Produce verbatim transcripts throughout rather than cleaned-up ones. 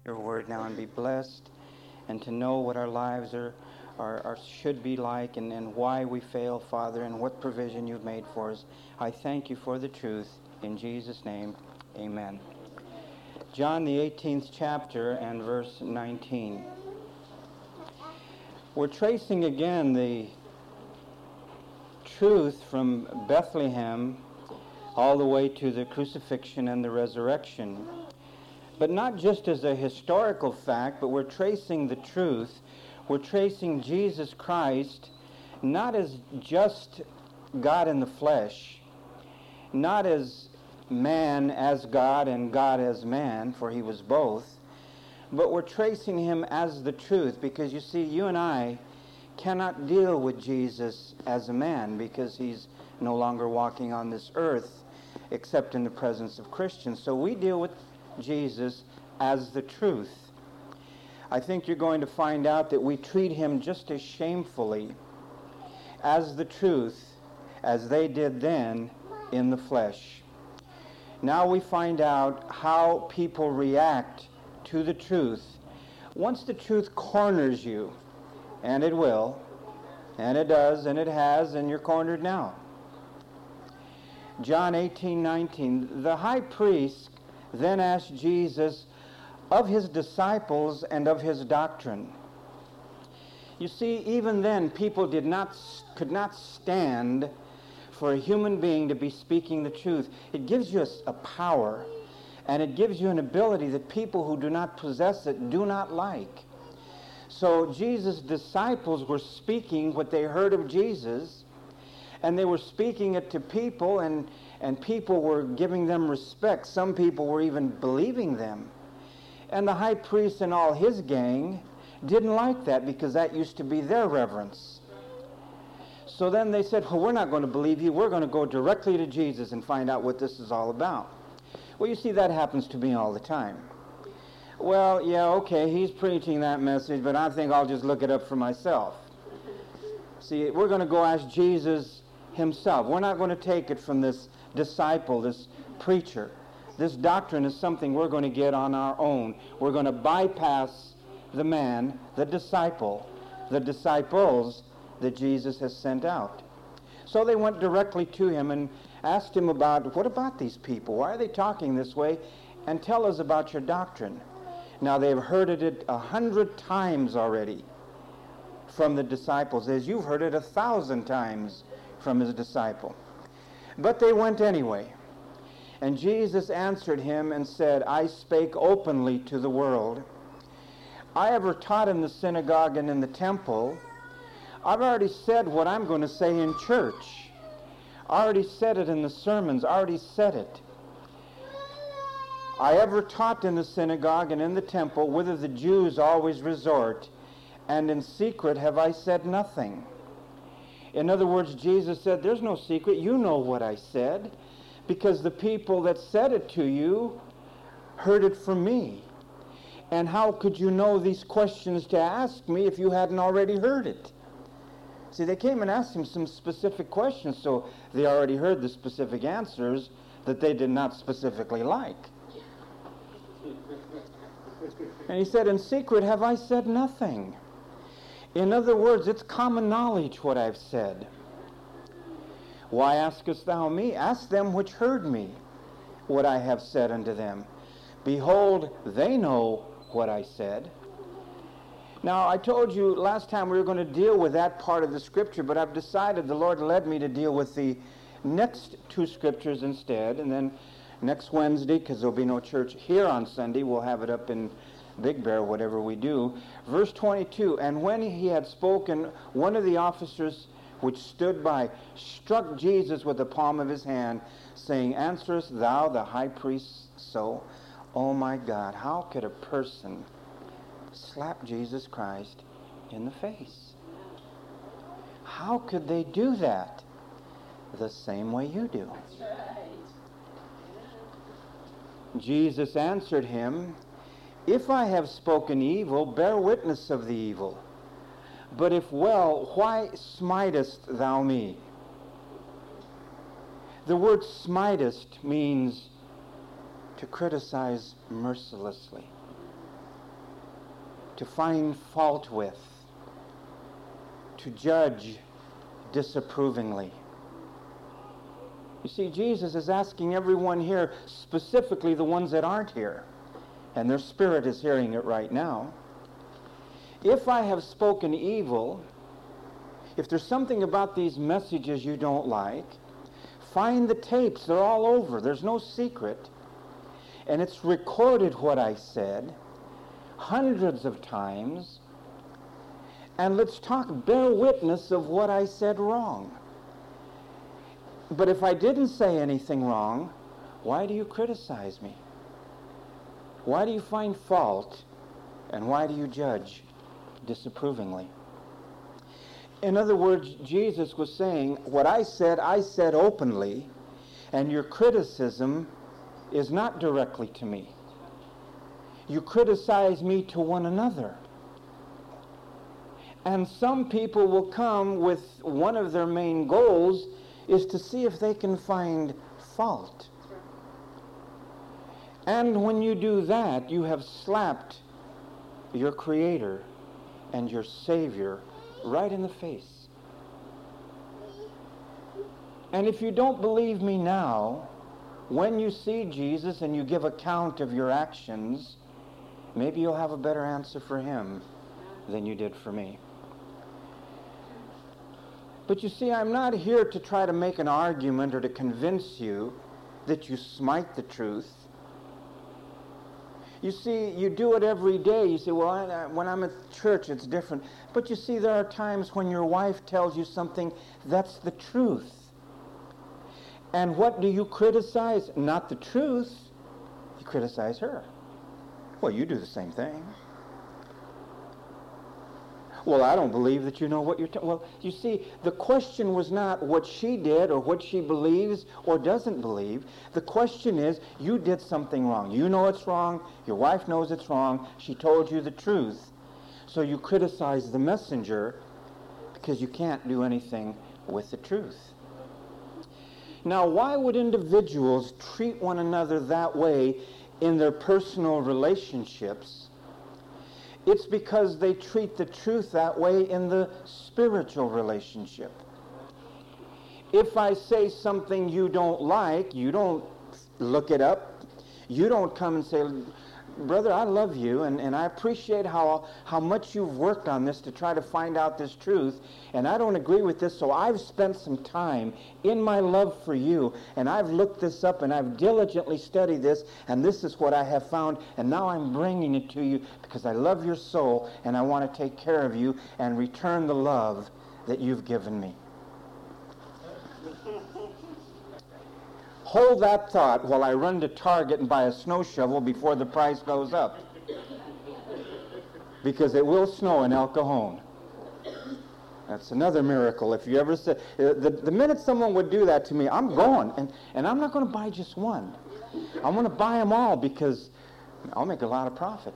your word now and be blessed, and to know what our lives are, are, are should be like, and, and why we fail, Father, and what provision you've made for us. I thank you for the truth. In Jesus' name, amen. John, the eighteenth chapter and verse nineteen. We're tracing again the truth from Bethlehem all the way to the crucifixion and the resurrection. But not just as a historical fact, but we're tracing the truth. We're tracing Jesus Christ not as just God in the flesh, not as man as God and God as man, for he was both, but we're tracing him as the truth, because you see, you and I cannot deal with Jesus as a man because he's no longer walking on this earth except in the presence of Christians. So we deal with Jesus as the truth. I think you're going to find out that we treat him just as shamefully as the truth as they did then in the flesh. Now we find out how people react to the truth. Once the truth corners you, and it will, and it does, and it has, and you're cornered now. John eighteen nineteen, the high priest then asked Jesus of his disciples and of his doctrine. You see, even then, people did not, could not stand for a human being to be speaking the truth. It gives you a, a power, and it gives you an ability that people who do not possess it do not like. So Jesus' disciples were speaking what they heard of Jesus, and they were speaking it to people, and, and people were giving them respect. Some people were even believing them. And the high priest and all his gang didn't like that, because that used to be their reverence. So then they said, well, we're not going to believe you. We're going to go directly to Jesus and find out what this is all about. Well, you see, that happens to me all the time. Well, yeah, okay, he's preaching that message, but I think I'll just look it up for myself. See, we're going to go ask Jesus himself. We're not going to take it from this disciple, this preacher. This doctrine is something we're going to get on our own. We're going to bypass the man, the disciple, the disciples that Jesus has sent out. So they went directly to him and asked him about, what about these people? Why are they talking this way? And tell us about your doctrine. Now, they've heard it a hundred times already from the disciples, as you've heard it a thousand times from his disciple. But they went anyway. And Jesus answered him and said, I spake openly to the world. I ever taught in the synagogue and in the temple. I've already said what I'm going to say in church. I already said it in the sermons. I already said it. I ever taught in the synagogue and in the temple, whither the Jews always resort, and in secret have I said nothing. In other words, Jesus said, there's no secret. You know what I said, because the people that said it to you heard it from me. And how could you know these questions to ask me if you hadn't already heard it? See, they came and asked him some specific questions, so they already heard the specific answers that they did not specifically like. And he said, in secret have I said nothing. In other words, it's common knowledge what I've said. Why askest thou me? Ask them which heard me what I have said unto them. Behold, they know what I said. Now, I told you last time we were going to deal with that part of the scripture, but I've decided the Lord led me to deal with the next two scriptures instead, and then next Wednesday, because there'll be no church here on Sunday, we'll have it up in Big Bear, whatever we do. Verse twenty-two, and when he had spoken, one of the officers which stood by struck Jesus with the palm of his hand, saying, answerest thou the high priest so? Oh my God, how could a person slap Jesus Christ in the face? How could they do that? The same way you do. Jesus answered him, if I have spoken evil, bear witness of the evil. But if well, why smitest thou me? The word smitest means to criticize mercilessly. to find fault with, to judge disapprovingly. You see, Jesus is asking everyone here, specifically the ones that aren't here, and their spirit is hearing it right now. If I have spoken evil, if there's something about these messages you don't like, find the tapes. They're all over. There's no secret. And it's recorded what I said hundreds of times. And let's talk, bear witness of what I said wrong. But if I didn't say anything wrong, why do you criticize me? Why do you find fault? And why do you judge disapprovingly? In other words, Jesus was saying, what I said, I said openly, and your criticism is not directly to me. You criticize me to one another. And some people will come with one of their main goals is to see if they can find fault. And when you do that, you have slapped your Creator and your Savior right in the face. And if you don't believe me now, when you see Jesus and you give account of your actions, maybe you'll have a better answer for him than you did for me. But you see, I'm not here to try to make an argument or to convince you that you smite the truth. You see, you do it every day. You say, well, I, when I'm at church, it's different. But you see, there are times when your wife tells you something that's the truth. And what do you criticize? Not the truth. You criticize her. Well, you do the same thing. Well, I don't believe that you know what you're talking. Well, you see, the question was not what she did or what she believes or doesn't believe. The question is, you did something wrong. You know it's wrong. Your wife knows it's wrong. She told you the truth. So you criticize the messenger because you can't do anything with the truth. Now, why would individuals treat one another that way in their personal relationships? It's because they treat the truth that way in the spiritual relationship. If I say something you don't like, you don't look it up. You don't come and say, brother, I love you, and, and I appreciate how, how much you've worked on this to try to find out this truth, and I don't agree with this, so I've spent some time in my love for you, and I've looked this up, and I've diligently studied this, and this is what I have found, and now I'm bringing it to you because I love your soul, and I want to take care of you and return the love that you've given me. Hold that thought while I run to Target and buy a snow shovel before the price goes up. Because it will snow in El Cajon. That's another miracle. If you ever said, the, the minute someone would do that to me, I'm going. And, and I'm not going to buy just one. I'm going to buy them all because I'll make a lot of profit.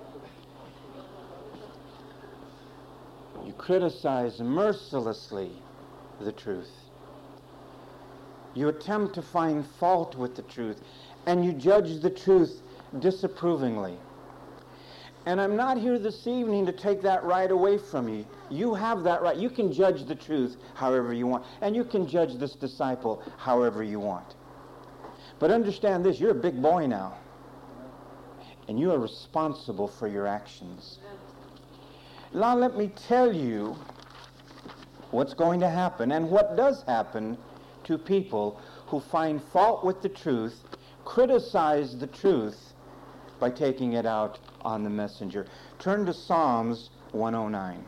You criticize mercilessly the truth. You attempt to find fault with the truth, and you judge the truth disapprovingly. And I'm not here this evening to take that right away from you. You have that right. You can judge the truth however you want, and you can judge this disciple however you want. But understand this, you're a big boy now, and you are responsible for your actions. Now let me tell you what's going to happen, and what does happen to people who find fault with the truth, criticize the truth by taking it out on the messenger. Turn to Psalms one oh nine.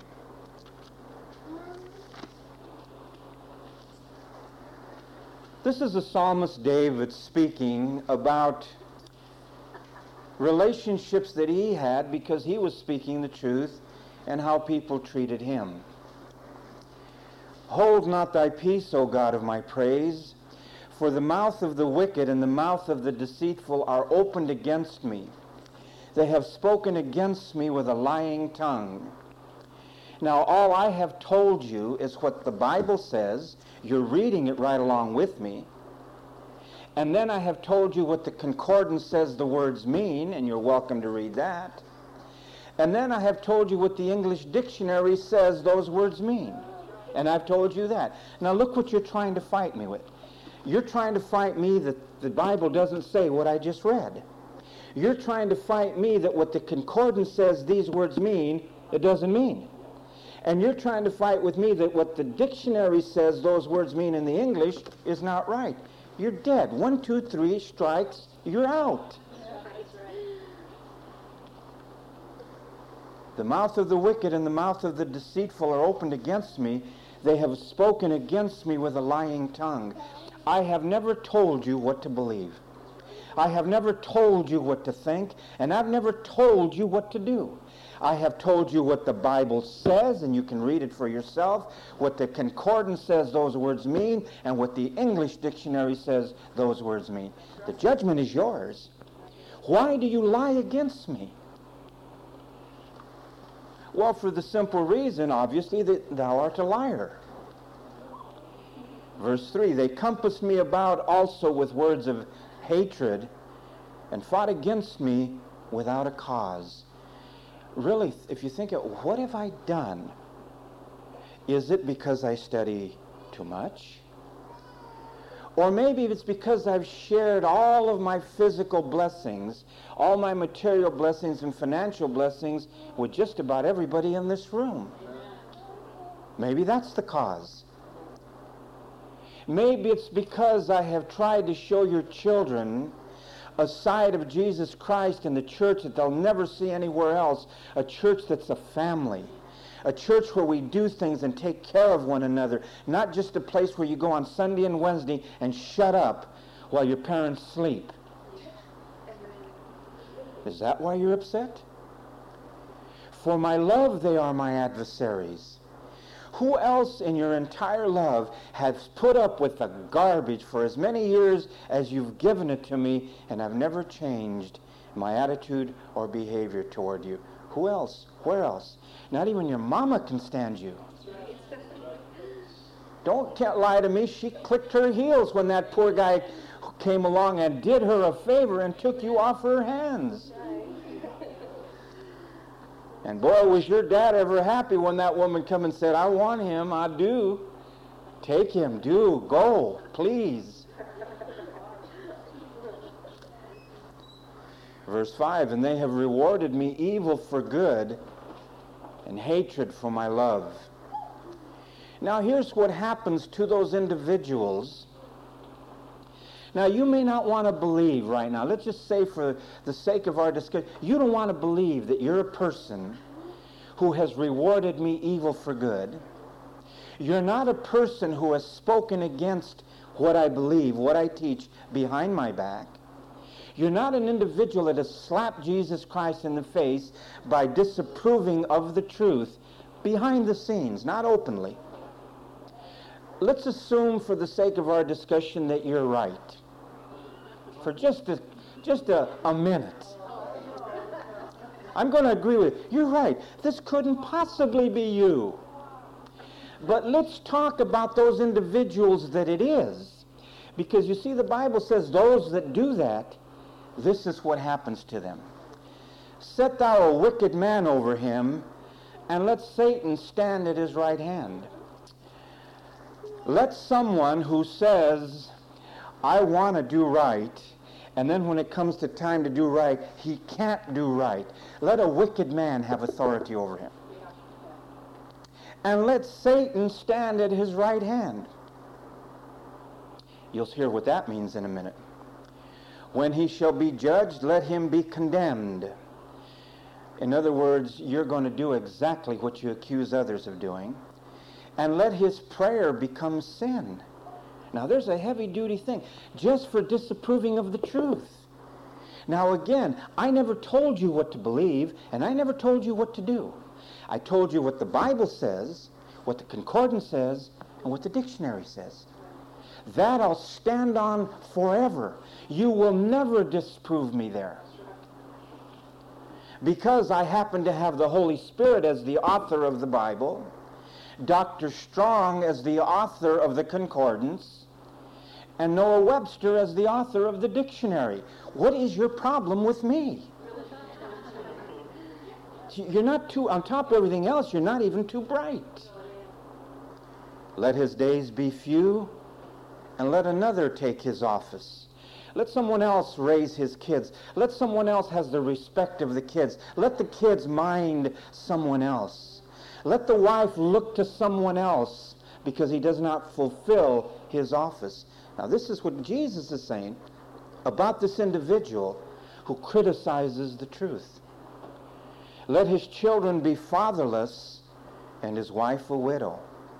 This is the psalmist David speaking about relationships that he had because he was speaking the truth and how people treated him. Hold not thy peace, O God of my praise, for the mouth of the wicked and the mouth of the deceitful are opened against me. They have spoken against me with a lying tongue. Now, all I have told you is what the Bible says. You're reading it right along with me. And then I have told you what the concordance says the words mean, and you're welcome to read that. And then I have told you what the English dictionary says those words mean. And I've told you that. Now look what you're trying to fight me with. You're trying to fight me that the Bible doesn't say what I just read. You're trying to fight me that what the concordance says these words mean, it doesn't mean. And you're trying to fight with me that what the dictionary says those words mean in the English is not right. You're dead. One, two, three strikes, you're out. The mouth of the wicked and the mouth of the deceitful are opened against me. They have spoken against me with a lying tongue. I have never told you what to believe. I have never told you what to think, and I've never told you what to do. I have told you what the Bible says, and you can read it for yourself, what the concordance says those words mean, and what the English dictionary says those words mean. The judgment is yours. Why do you lie against me? Well, for the simple reason, obviously, that thou art a liar. Verse three, they compassed me about also with words of hatred and fought against me without a cause. Really, if you think of what have I done? Is it because I study too much? Or maybe it's because I've shared all of my physical blessings, all my material blessings and financial blessings with just about everybody in this room. Maybe that's the cause. Maybe it's because I have tried to show your children a side of Jesus Christ in the church that they'll never see anywhere else, a church that's a family. A church where we do things and take care of one another, not just a place where you go on Sunday and Wednesday and shut up while your parents sleep. Is that why you're upset? For my love they are my adversaries. Who else in your entire love has put up with the garbage for as many years as you've given it to me, and I've never changed my attitude or behavior toward you? Who else? Where else? Not even your mama can stand you. Don't can't lie to me. She clicked her heels when that poor guy came along and did her a favor and took you off her hands. And boy, was your dad ever happy when that woman come and said, I want him, I do. Take him, do, go, please. Verse five, and they have rewarded me evil for good and hatred for my love. Now here's what happens to those individuals. Now you may not want to believe right now. Let's just say for the sake of our discussion, you don't want to believe that you're a person who has rewarded me evil for good. You're not a person who has spoken against what I believe, what I teach behind my back. You're not an individual that has slapped Jesus Christ in the face by disapproving of the truth behind the scenes, not openly. Let's assume for the sake of our discussion that you're right. For just a, just a, a minute. I'm going to agree with you. You're right. This couldn't possibly be you. But let's talk about those individuals that it is. Because you see, the Bible says those that do that, this is what happens to them. Set thou a wicked man over him, and let Satan stand at his right hand. Let someone who says, I want to do right, and then when it comes to time to do right, he can't do right. Let a wicked man have authority over him. And let Satan stand at his right hand. You'll hear what that means in a minute. When he shall be judged, let him be condemned. In other words, you're going to do exactly what you accuse others of doing. And let his prayer become sin. Now there's a heavy-duty thing, just for disapproving of the truth. Now again, I never told you what to believe, and I never told you what to do. I told you what the Bible says, what the concordance says, and what the dictionary says. That I'll stand on forever. You will never disprove me there. Because I happen to have the Holy Spirit as the author of the Bible, Doctor Strong as the author of the concordance, and Noah Webster as the author of the dictionary. What is your problem with me? not, you're not too, on top of everything else, you're not even too bright. Let his days be few, and let another take his office. Let someone else raise his kids. Let someone else has the respect of the kids. Let the kids mind someone else. Let the wife look to someone else because he does not fulfill his office. Now, this is what Jesus is saying about this individual who criticizes the truth. Let his children be fatherless and his wife a widow.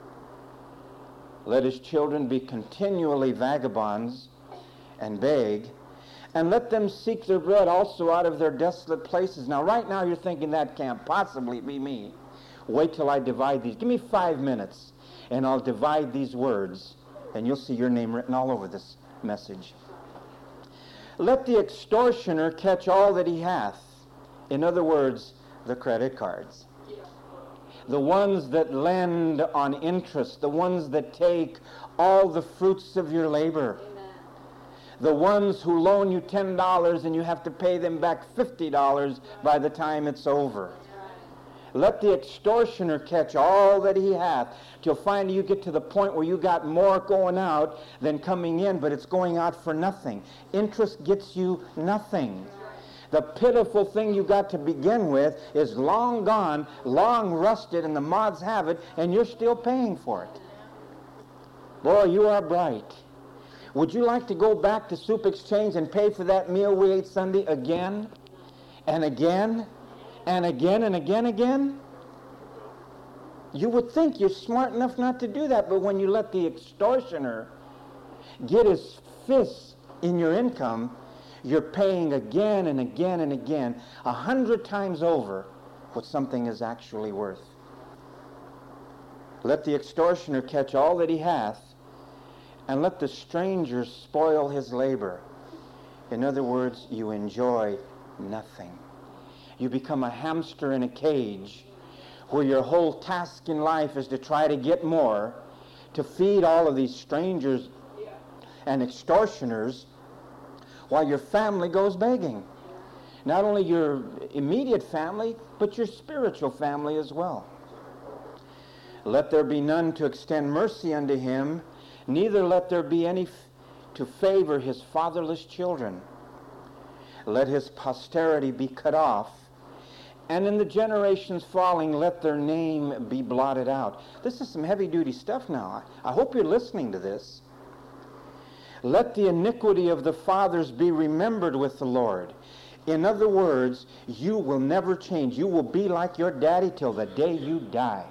Let his children be continually vagabonds and beg, and let them seek their bread also out of their desolate places. Now, right now you're thinking that can't possibly be me. Wait till I divide these. Give me five minutes, and I'll divide these words, and you'll see your name written all over this message. Let the extortioner catch all that he hath. In other words, the credit cards. The ones that lend on interest, the ones that take all the fruits of your labor. Amen. The ones who loan you ten dollars and you have to pay them back fifty dollars by the time it's over. Let the extortioner catch all that he hath, till finally you get to the point where you got more going out than coming in, but it's going out for nothing. Interest gets you nothing. The pitiful thing you got to begin with is long gone, long rusted, and the moths have it, and you're still paying for it. Boy, you are bright. Would you like to go back to Soup Exchange and pay for that meal we ate Sunday again and again and again and again again? You would think you're smart enough not to do that, but when you let the extortioner get his fists in your income, you're paying again and again and again, a hundred times over what something is actually worth. Let the extortioner catch all that he hath, and let the stranger spoil his labor. In other words, you enjoy nothing. You become a hamster in a cage where your whole task in life is to try to get more, to feed all of these strangers and extortioners, while your family goes begging. Not only your immediate family, but your spiritual family as well. Let there be none to extend mercy unto him, neither let there be any f- to favor his fatherless children. Let his posterity be cut off, and in the generations following let their name be blotted out. This is some heavy-duty stuff now. I hope you're listening to this. Let the iniquity of the fathers be remembered with the Lord. In other words, you will never change. You will be like your daddy till the day you die.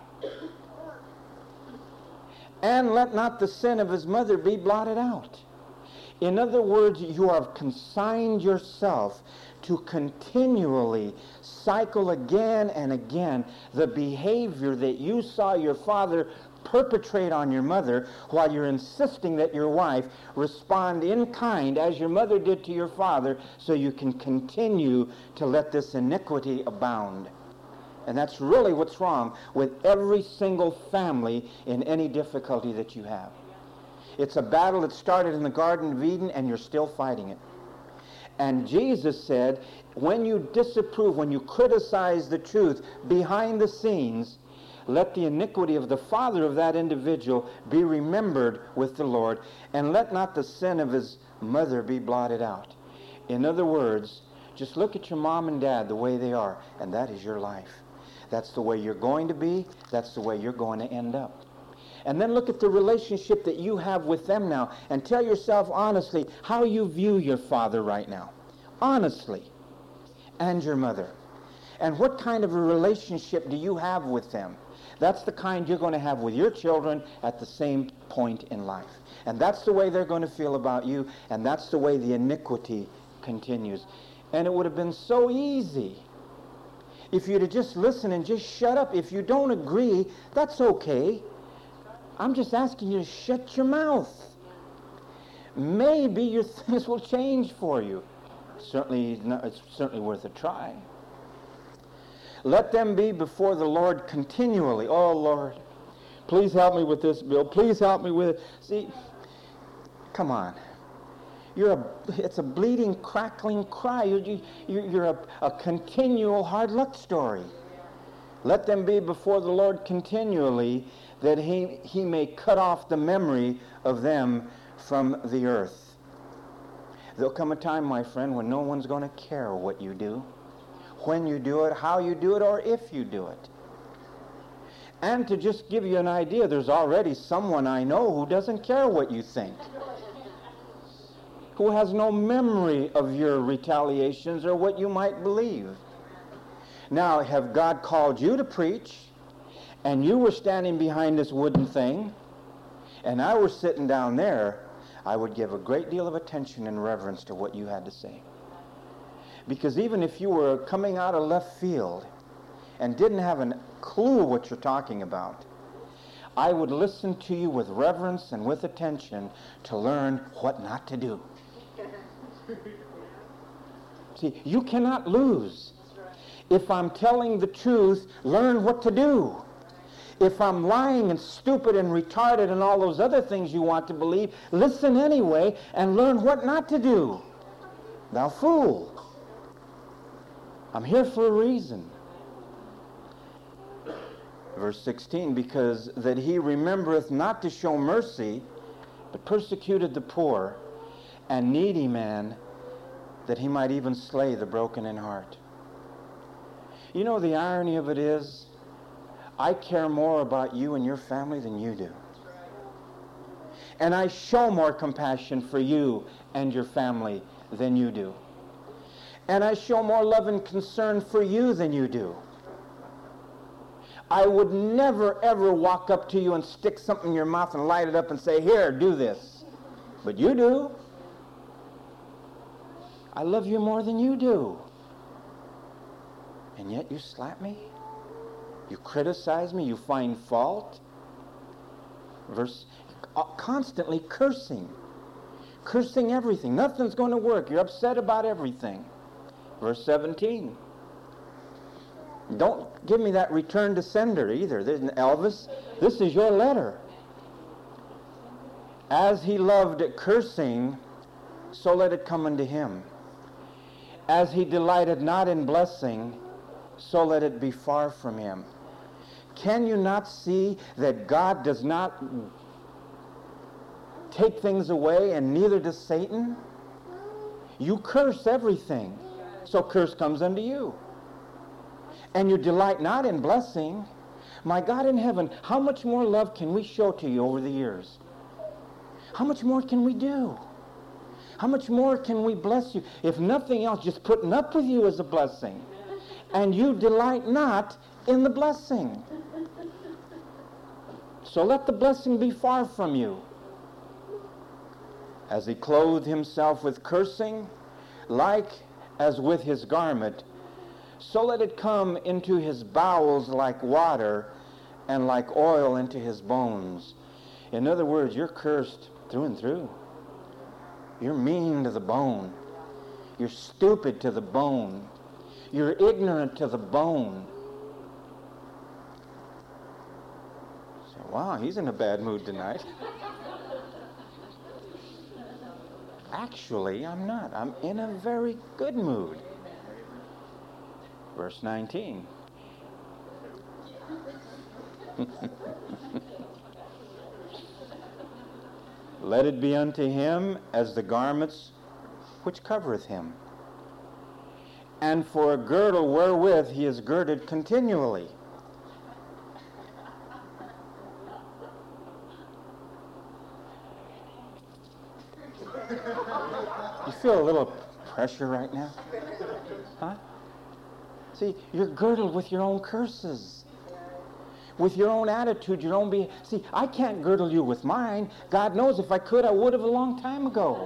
And let not the sin of his mother be blotted out. In other words, you have consigned yourself to continually cycle again and again the behavior that you saw your father perpetrate on your mother, while you're insisting that your wife respond in kind as your mother did to your father, so you can continue to let this iniquity abound. And that's really what's wrong with every single family in any difficulty that you have. It's a battle that started in the Garden of Eden, and you're still fighting it. And Jesus said, when you disapprove, when you criticize the truth behind the scenes, let the iniquity of the father of that individual be remembered with the Lord, and let not the sin of his mother be blotted out. In other words, just look at your mom and dad the way they are, and that is your life. That's the way you're going to be. That's the way you're going to end up. And then look at the relationship that you have with them now, and tell yourself honestly how you view your father right now. Honestly. And your mother. And what kind of a relationship do you have with them? That's the kind you're going to have with your children at the same point in life. And that's the way they're going to feel about you, and that's the way the iniquity continues. And it would have been so easy if you'd have just listened and just shut up. If you don't agree, that's okay. I'm just asking you to shut your mouth. Maybe your things will change for you. Certainly, it's certainly worth a try. Let them be before the Lord continually. Oh, Lord, please help me with this bill. Please help me with it. See, come on. You're a, it's a bleeding, crackling cry. You're, you, you're a, a continual hard luck story. Let them be before the Lord continually, that he, he may cut off the memory of them from the earth. There'll come a time, my friend, when no one's going to care what you do, when you do it, how you do it, or if you do it. And to just give you an idea, there's already someone I know who doesn't care what you think, who has no memory of your retaliations or what you might believe. Now, have God called you to preach, and you were standing behind this wooden thing, and I was sitting down there, I would give a great deal of attention and reverence to what you had to say. Because even if you were coming out of left field and didn't have a clue what you're talking about, I would listen to you with reverence and with attention to learn what not to do. See, you cannot lose. If I'm telling the truth, learn what to do. If I'm lying and stupid and retarded and all those other things you want to believe, listen anyway and learn what not to do. Thou fool. I'm here for a reason. Verse sixteen, because that he remembereth not to show mercy, but persecuted the poor and needy man, that he might even slay the broken in heart. You know, the irony of it is, I care more about you and your family than you do. And I show more compassion for you and your family than you do. And I show more love and concern for you than you do. I would never, ever walk up to you and stick something in your mouth and light it up and say, here, do this. But you do. I love you more than you do. And yet you slap me? You criticize me? You find fault? Verse, uh, constantly cursing. Cursing everything. Nothing's going to work. You're upset about everything. Verse seventeen. Don't give me that return to sender either. There's Elvis, this is your letter. As he loved cursing, so let it come unto him. As he delighted not in blessing, so let it be far from him. Can you not see that God does not take things away, and neither does Satan? You curse everything, so curse comes unto you. And you delight not in blessing. My God in heaven, how much more love can we show to you over the years? How much more can we do? How much more can we bless you? If nothing else, just putting up with you is a blessing. And you delight not in the blessing. So let the blessing be far from you. As he clothed himself with cursing, like as with his garment, so let it come into his bowels like water, and like oil into his bones. In other words, you're cursed through and through. You're mean to the bone. You're stupid to the bone. You're ignorant to the bone. So, wow, he's in a bad mood tonight. Actually, I'm not. I'm in a very good mood. Verse nineteen. Let it be unto him as the garments which covereth him, and for a girdle wherewith he is girded continually. You feel a little pressure right now? Huh? See, you're girdled with your own curses, with your own attitude, your own behavior. See, I can't girdle you with mine. God knows if I could, I would have a long time ago.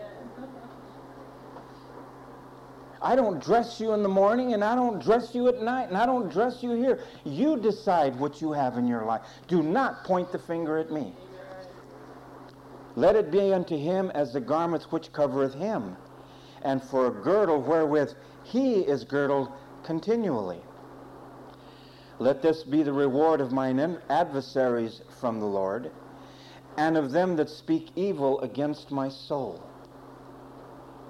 I don't dress you in the morning, and I don't dress you at night, and I don't dress you here. You decide what you have in your life. Do not point the finger at me. Let it be unto him as the garments which covereth him, and for a girdle wherewith he is girdled continually. Let this be the reward of mine adversaries from the Lord, and of them that speak evil against my soul.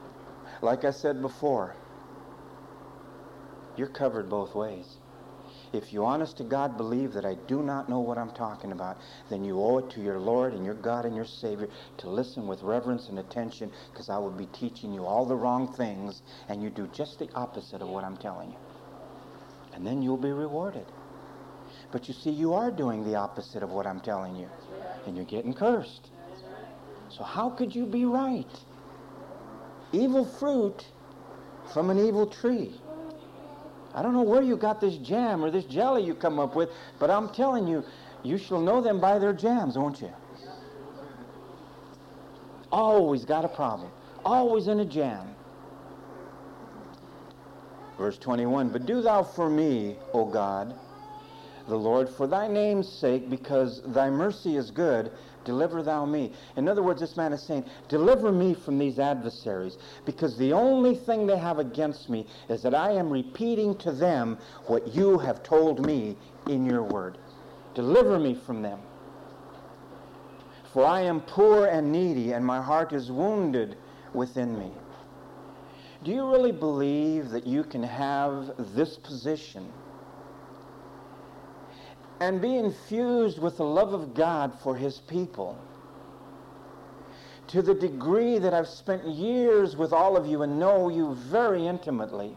Like I said before, you're covered both ways. If you honest to God believe that I do not know what I'm talking about, then you owe it to your Lord and your God and your Savior to listen with reverence and attention, because I will be teaching you all the wrong things and you do just the opposite of what I'm telling you. And then you'll be rewarded. But you see, you are doing the opposite of what I'm telling you, and you're getting cursed. So how could you be right? Evil fruit from an evil tree. I don't know where you got this jam or this jelly you come up with, but I'm telling you, you shall know them by their jams, won't you? Always got a problem. Always in a jam. Verse twenty-one, but do thou for me, O God, the Lord, for thy name's sake, because thy mercy is good, deliver thou me. In other words, this man is saying, deliver me from these adversaries, because the only thing they have against me is that I am repeating to them what you have told me in your word. Deliver me from them. For I am poor and needy, and my heart is wounded within me. Do you really believe that you can have this position and be infused with the love of God for his people to the degree that I've spent years with all of you and know you very intimately,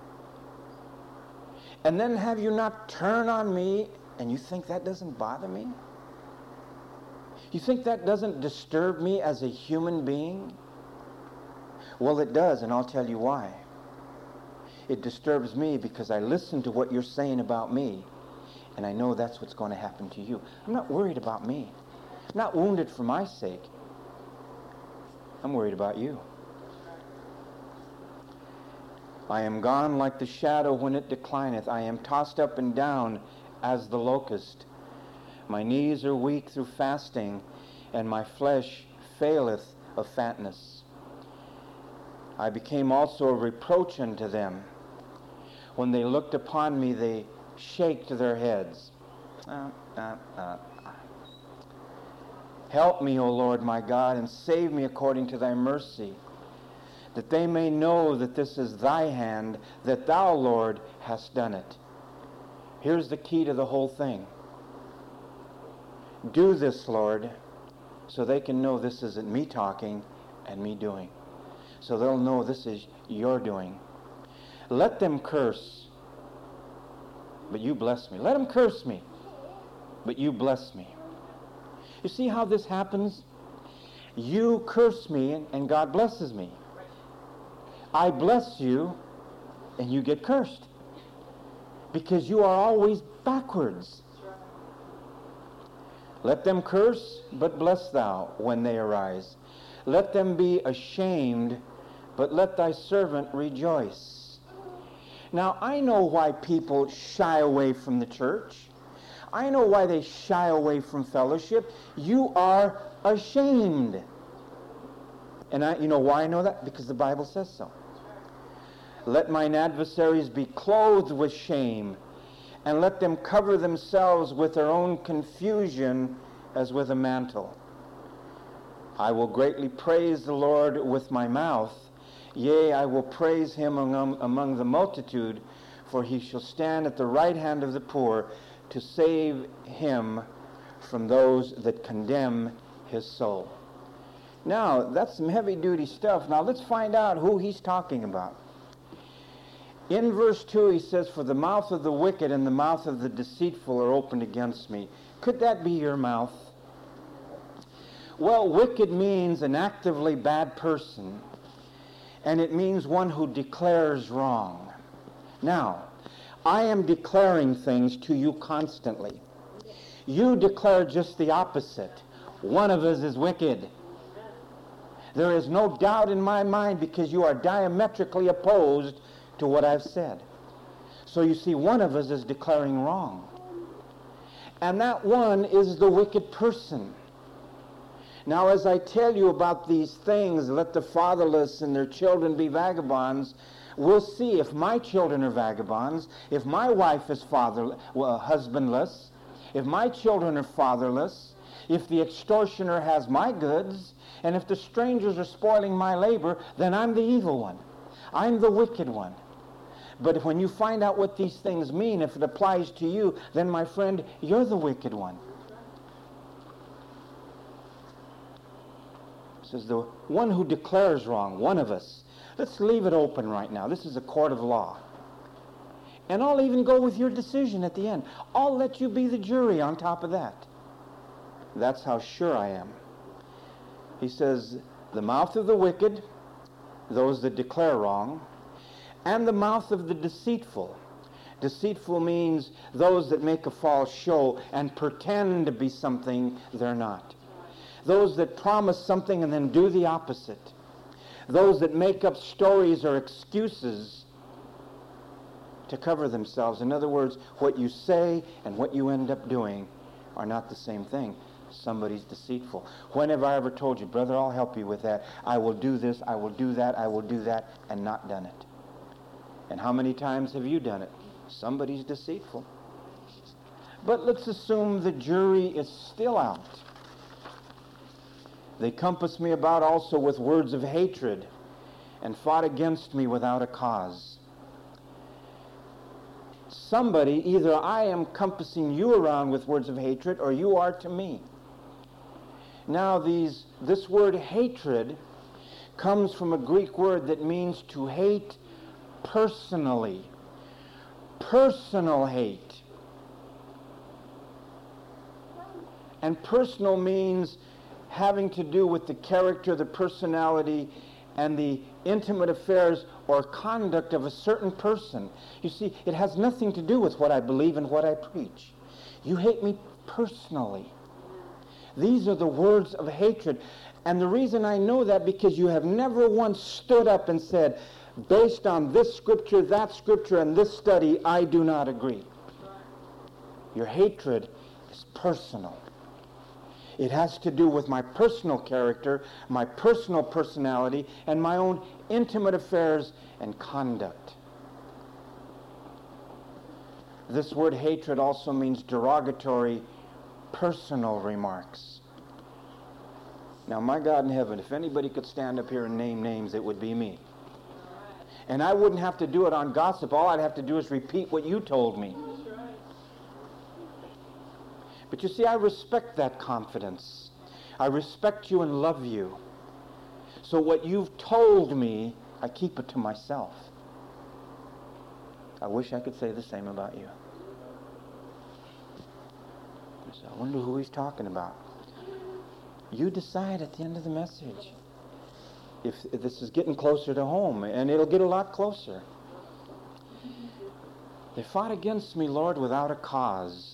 and then have you not turn on me and you think that doesn't bother me? You think that doesn't disturb me as a human being? Well, it does, and I'll tell you why. It disturbs me because I listen to what you're saying about me, and I know that's what's going to happen to you. I'm not worried about me. I'm not wounded for my sake. I'm worried about you. I am gone like the shadow when it declineth. I am tossed up and down as the locust. My knees are weak through fasting, and my flesh faileth of fatness. I became also a reproach unto them. When they looked upon me, they shaked their heads. Uh, uh, uh. Help me, O Lord my God, and save me according to thy mercy, that they may know that this is thy hand, that thou, Lord, hast done it. Here's the key to the whole thing. Do this, Lord, so they can know this isn't me talking and me doing. So they'll know this is your doing. Let them curse, but you bless me. Let them curse me, but you bless me. You see how this happens? You curse me and God blesses me. I bless you and you get cursed, because you are always backwards. Let them curse, but bless thou when they arise. Let them be ashamed, but let thy servant rejoice. Now, I know why people shy away from the church. I know why they shy away from fellowship. You are ashamed. And I, you know why I know that? Because the Bible says so. Let mine adversaries be clothed with shame, and let them cover themselves with their own confusion as with a mantle. I will greatly praise the Lord with my mouth. Yea, I will praise him among, among the multitude, for he shall stand at the right hand of the poor to save him from those that condemn his soul. Now, that's some heavy-duty stuff. Now, let's find out who he's talking about. In verse two, he says, for the mouth of the wicked and the mouth of the deceitful are opened against me. Could that be your mouth? Well, wicked means an actively bad person, and it means one who declares wrong. Now, I am declaring things to you constantly. You declare just the opposite. One of us is wicked. There is no doubt in my mind, because you are diametrically opposed to what I've said. So you see, one of us is declaring wrong. And that one is the wicked person. Now, as I tell you about these things, let the fatherless and their children be vagabonds, we'll see if my children are vagabonds, if my wife is father, well, husbandless, if my children are fatherless, if the extortioner has my goods, and if the strangers are spoiling my labor, then I'm the evil one. I'm the wicked one. But when you find out what these things mean, if it applies to you, then, my friend, you're the wicked one. It says the one who declares wrong, one of us. Let's leave it open right now. This is a court of law. And I'll even go with your decision at the end. I'll let you be the jury on top of that. That's how sure I am. He says, the mouth of the wicked, those that declare wrong, and the mouth of the deceitful. Deceitful means those that make a false show and pretend to be something they're not. Those that promise something and then do the opposite. Those that make up stories or excuses to cover themselves. In other words, what you say and what you end up doing are not the same thing. Somebody's deceitful. When have I ever told you, brother, I'll help you with that. I will do this, I will do that, I will do that, and not done it. And how many times have you done it? Somebody's deceitful. But let's assume the jury is still out. They compassed me about also with words of hatred and fought against me without a cause. Somebody, either I am compassing you around with words of hatred or you are to me. Now these, this word hatred comes from a Greek word that means to hate personally. Personal hate. And personal means having to do with the character, the personality, and the intimate affairs or conduct of a certain person. You see, it has nothing to do with what I believe and what I preach. You hate me personally. These are the words of hatred. And the reason I know that, because you have never once stood up and said, based on this scripture, that scripture, and this study, I do not agree. Your hatred is personal. It has to do with my personal character, my personal personality, and my own intimate affairs and conduct. This word hatred also means derogatory personal remarks. Now, my God in heaven, if anybody could stand up here and name names, it would be me. And I wouldn't have to do it on gossip. All I'd have to do is repeat what you told me. But you see, I respect that confidence. I respect you and love you. So what you've told me, I keep it to myself. I wish I could say the same about you. So I wonder who he's talking about. You decide at the end of the message. If, if this is getting closer to home, and it'll get a lot closer. They fought against me, Lord, without a cause.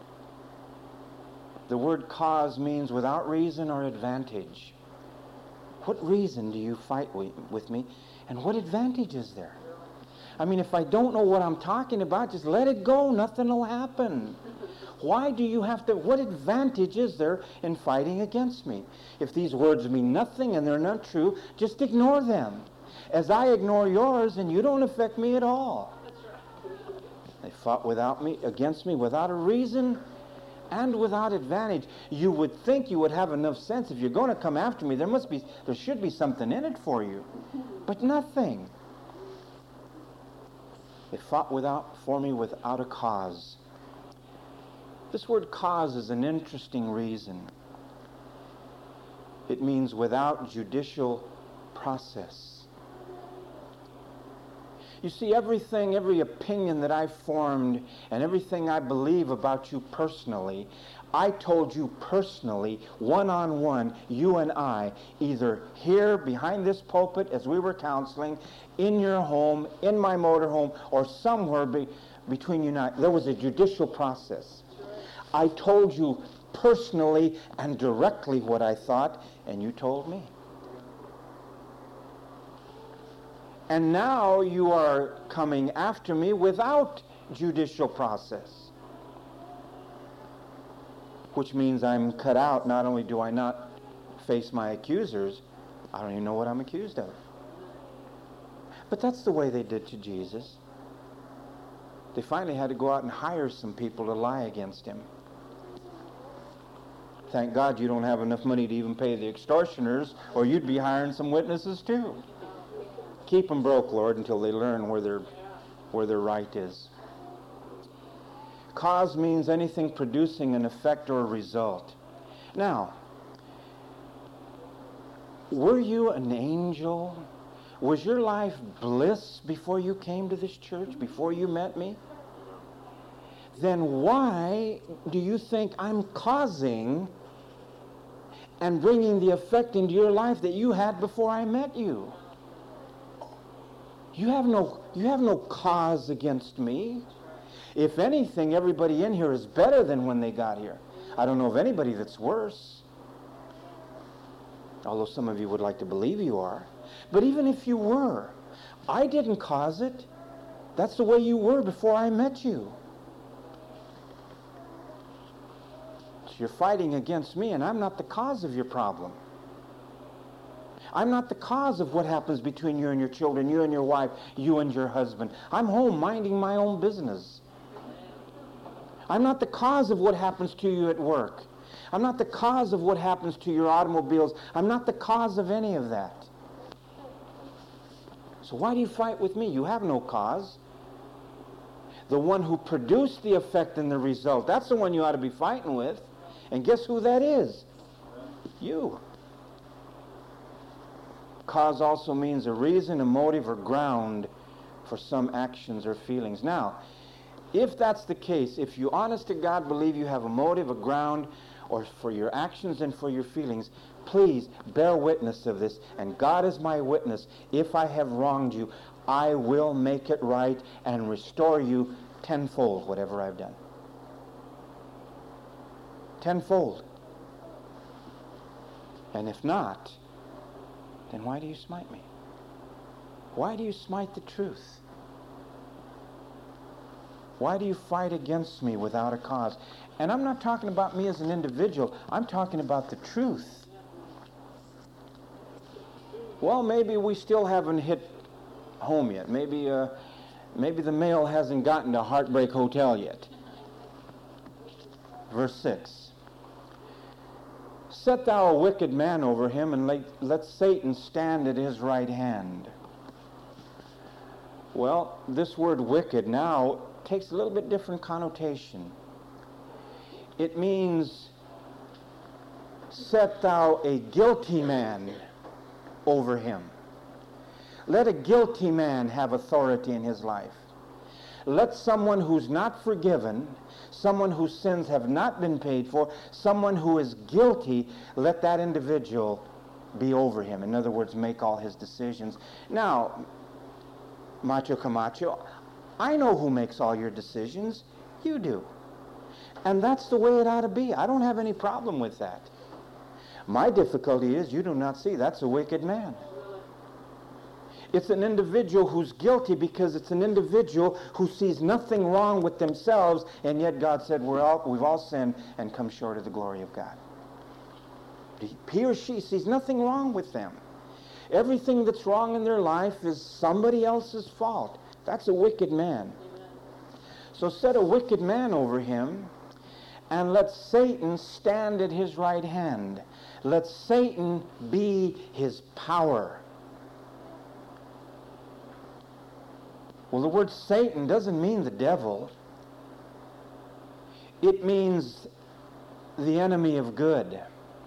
The word cause means without reason or advantage. What reason do you fight with me? And what advantage is there? I mean, if I don't know what I'm talking about, just let it go. Nothing will happen. Why do you have to, what advantage is there in fighting against me? If these words mean nothing and they're not true, just ignore them. As I ignore yours, and you don't affect me at all. They fought without me, against me without a reason and without advantage. You would think you would have enough sense. If you're going to come after me, there must be, there should be something in it for you. But nothing. They fought without, for me without a cause. This word cause is an interesting reason. It means without judicial process. You see, everything, every opinion that I formed and everything I believe about you personally, I told you personally, one-on-one, you and I, either here behind this pulpit as we were counseling, in your home, in my motorhome, or somewhere be, between you and I. There was a judicial process. I told you personally and directly what I thought, and you told me. And now you are coming after me without judicial process. Which means I'm cut out. Not only do I not face my accusers, I don't even know what I'm accused of. But that's the way they did to Jesus. They finally had to go out and hire some people to lie against him. Thank God you don't have enough money to even pay the extortioners, or you'd be hiring some witnesses too. Keep them broke, Lord, until they learn where they're where the right is. Cause means anything producing an effect or a result. Now, were you an angel? Was your life bliss before you came to this church, before you met me? Then why do you think I'm causing and bringing the effect into your life that you had before I met you? You have no, you have no cause against me. If anything, everybody in here is better than when they got here. I don't know of anybody that's worse. Although some of you would like to believe you are. But even if you were, I didn't cause it. That's the way you were before I met you. So you're fighting against me, and I'm not the cause of your problem. I'm not the cause of what happens between you and your children, you and your wife, you and your husband. I'm home minding my own business. I'm not the cause of what happens to you at work. I'm not the cause of what happens to your automobiles. I'm not the cause of any of that. So why do you fight with me? You have no cause. The one who produced the effect and the result, that's the one you ought to be fighting with. And guess who that is? You. Cause also means a reason, a motive, or ground for some actions or feelings. Now, if that's the case, if you honest to God believe you have a motive, a ground, or for your actions and for your feelings, please bear witness of this. And God is my witness. If I have wronged you, I will make it right and restore you tenfold, whatever I've done. Tenfold. And if not, then why do you smite me? Why do you smite the truth? Why do you fight against me without a cause? And I'm not talking about me as an individual. I'm talking about the truth. Well, maybe we still haven't hit home yet. Maybe, uh, maybe the mail hasn't gotten to Heartbreak Hotel yet. Verse six. Set thou a wicked man over him, and let, let Satan stand at his right hand. Well, this word wicked now takes a little bit different connotation. It means, set thou a guilty man over him. Let a guilty man have authority in his life. Let someone who's not forgiven, someone whose sins have not been paid for, someone who is guilty, let that individual be over him. In other words, make all his decisions. Now, Macho Camacho, I know who makes all your decisions. You do. And that's the way it ought to be. I don't have any problem with that. My difficulty is you do not see that's a wicked man. It's an individual who's guilty because it's an individual who sees nothing wrong with themselves, and yet God said we're all, we've all sinned and come short of the glory of God. He or she sees nothing wrong with them. Everything that's wrong in their life is somebody else's fault. That's a wicked man. So set a wicked man over him, and let Satan stand at his right hand. Let Satan be his power. Well, the word Satan doesn't mean the devil. It means the enemy of good.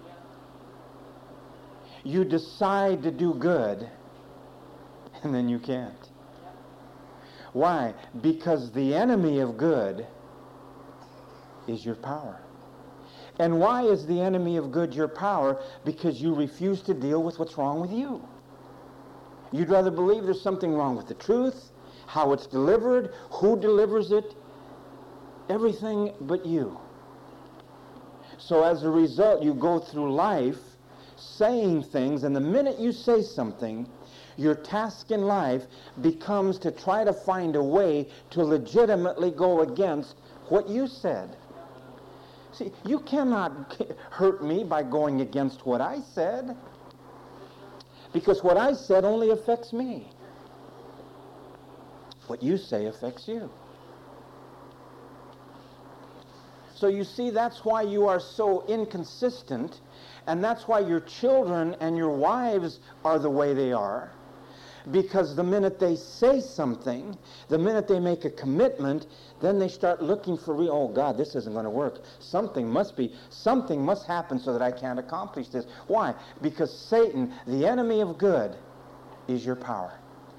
You decide to do good, and then you can't. Why? Because the enemy of good is your power. And why is the enemy of good your power? Because you refuse to deal with what's wrong with you. You'd rather believe there's something wrong with the truth, how it's delivered, who delivers it, everything but you. So as a result, you go through life saying things, and the minute you say something, your task in life becomes to try to find a way to legitimately go against what you said. See, you cannot hurt me by going against what I said, because what I said only affects me. What you say affects you. So you see, that's why you are so inconsistent, and that's why your children and your wives are the way they are. Because the minute they say something, the minute they make a commitment, then they start looking for real, oh God, this isn't going to work. Something must be, something must happen so that I can't accomplish this. Why? Because Satan, the enemy of good, is your power.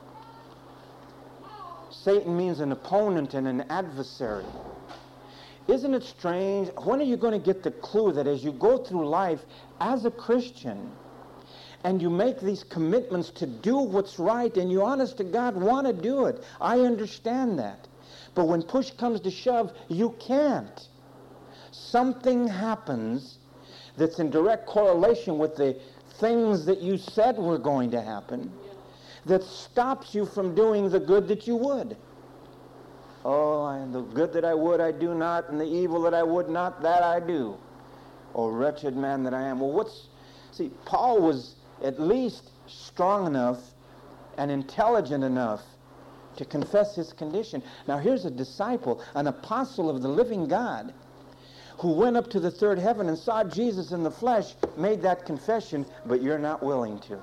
Satan means an opponent and an adversary. Isn't it strange? When are you going to get the clue that as you go through life as a Christian, and you make these commitments to do what's right, and you honest to God want to do it? I understand that. But when push comes to shove, you can't. Something happens that's in direct correlation with the things that you said were going to happen that stops you from doing the good that you would. Oh, and the good that I would I do not, and the evil that I would not, that I do. Oh, wretched man that I am. Well, what's... See, Paul was at least strong enough and intelligent enough to confess his condition. Now here's a disciple, an apostle of the living God, who went up to the third heaven and saw Jesus in the flesh, made that confession, but you're not willing to.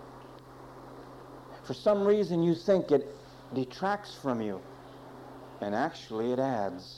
For some reason you think it detracts from you, and actually it adds.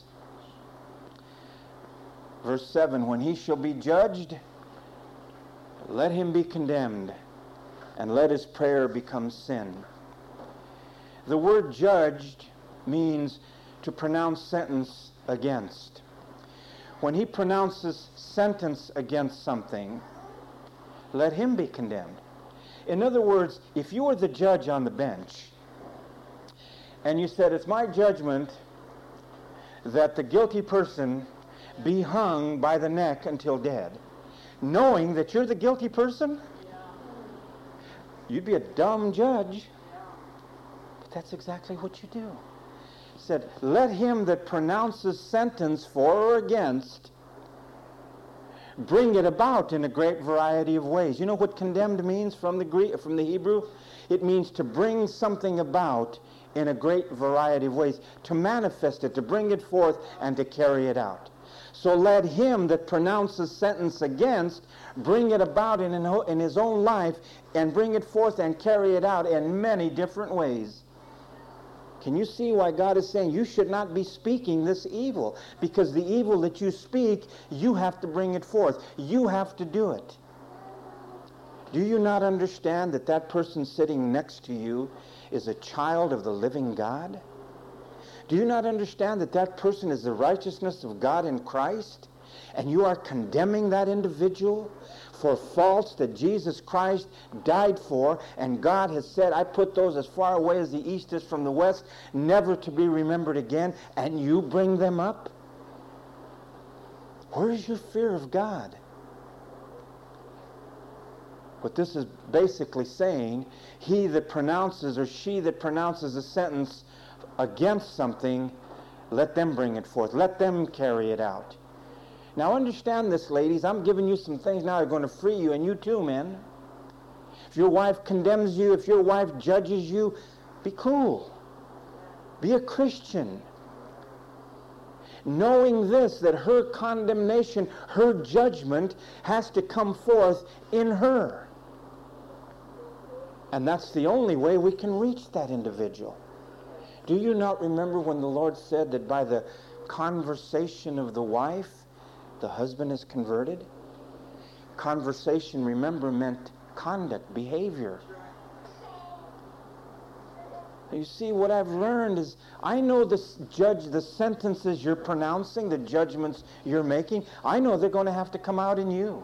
Verse seven, when he shall be judged, let him be condemned, and let his prayer become sin. The word judged means to pronounce sentence against. When he pronounces sentence against something, let him be condemned. In other words, if you were the judge on the bench, and you said, it's my judgment that the guilty person be hung by the neck until dead, knowing that you're the guilty person, you'd be a dumb judge. But that's exactly what you do. He said, let him that pronounces sentence for or against bring it about in a great variety of ways. You know what condemned means from the Greek, from the Hebrew? It means to bring something about in a great variety of ways, to manifest it, to bring it forth, and to carry it out. So let him that pronounces sentence against bring it about in, in his own life and bring it forth and carry it out in many different ways. Can you see why God is saying you should not be speaking this evil? Because the evil that you speak, you have to bring it forth. You have to do it. Do you not understand that that person sitting next to you is a child of the living God? Do you not understand that that person is the righteousness of God in Christ? And you are condemning that individual for faults that Jesus Christ died for, and God has said, I put those as far away as the east is from the west, never to be remembered again, and you bring them up? Where is your fear of God? What this is basically saying, he that pronounces or she that pronounces a sentence against something, let them bring it forth. Let them carry it out. Now understand this, ladies. I'm giving you some things now that are going to free you, and you too, men. If your wife condemns you, if your wife judges you, be cool. Be a Christian. Knowing this, that her condemnation, her judgment has to come forth in her. And that's the only way we can reach that individual. Do you not remember when the Lord said that by the conversation of the wife, the husband is converted? Conversation, remember, meant conduct, behavior. You see, what I've learned is, I know this judge, the sentences you're pronouncing, the judgments you're making, I know they're going to have to come out in you.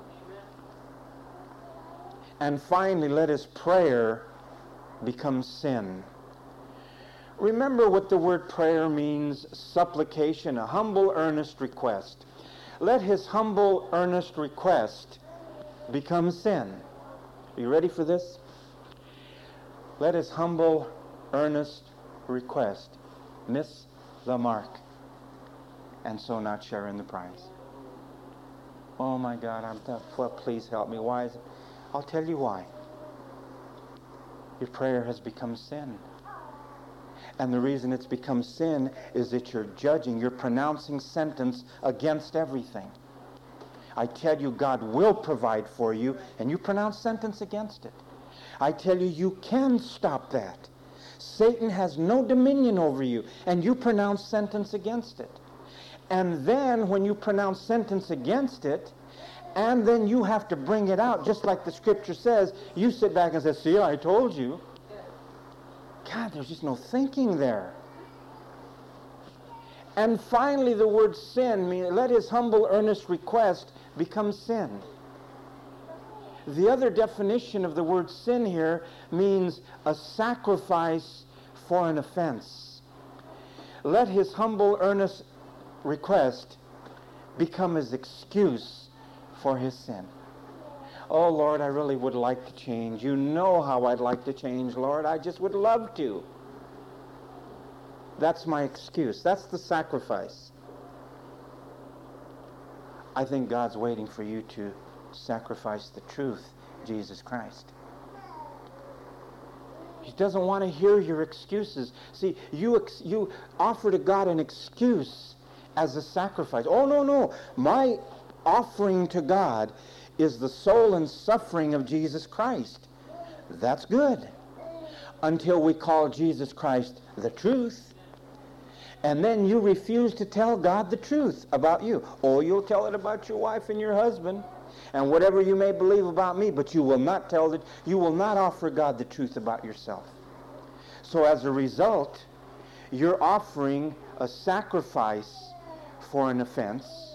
And finally, let his prayer become sin. Remember what the word prayer means: supplication, a humble, earnest request. Let his humble, earnest request become sin. Are you ready for this? Let his humble, earnest request miss the mark, and so not share in the prize. Oh my God, I'm th- well, please help me. Why is it? I'll tell you why. Your prayer has become sin. And the reason it's become sin is that you're judging, you're pronouncing sentence against everything. I tell you, God will provide for you, and you pronounce sentence against it. I tell you, you can stop that. Satan has no dominion over you, and you pronounce sentence against it. And then when you pronounce sentence against it, and then you have to bring it out, just like the scripture says, you sit back and say, see, I told you. God, there's just no thinking there. And finally, the word sin means, let his humble, earnest request become sin. The other definition of the word sin here means a sacrifice for an offense. Let his humble, earnest request become his excuse for his sin. Oh, Lord, I really would like to change. You know how I'd like to change, Lord. I just would love to. That's my excuse. That's the sacrifice. I think God's waiting for you to sacrifice the truth, Jesus Christ. He doesn't want to hear your excuses. See, you ex- you offer to God an excuse as a sacrifice. Oh, no, no. My offering to God is the soul and suffering of Jesus Christ. That's good. Until we call Jesus Christ the truth. And then you refuse to tell God the truth about you. Oh, you'll tell it about your wife and your husband and whatever you may believe about me, but you will not tell it. You will not offer God the truth about yourself. So as a result, you're offering a sacrifice for an offense,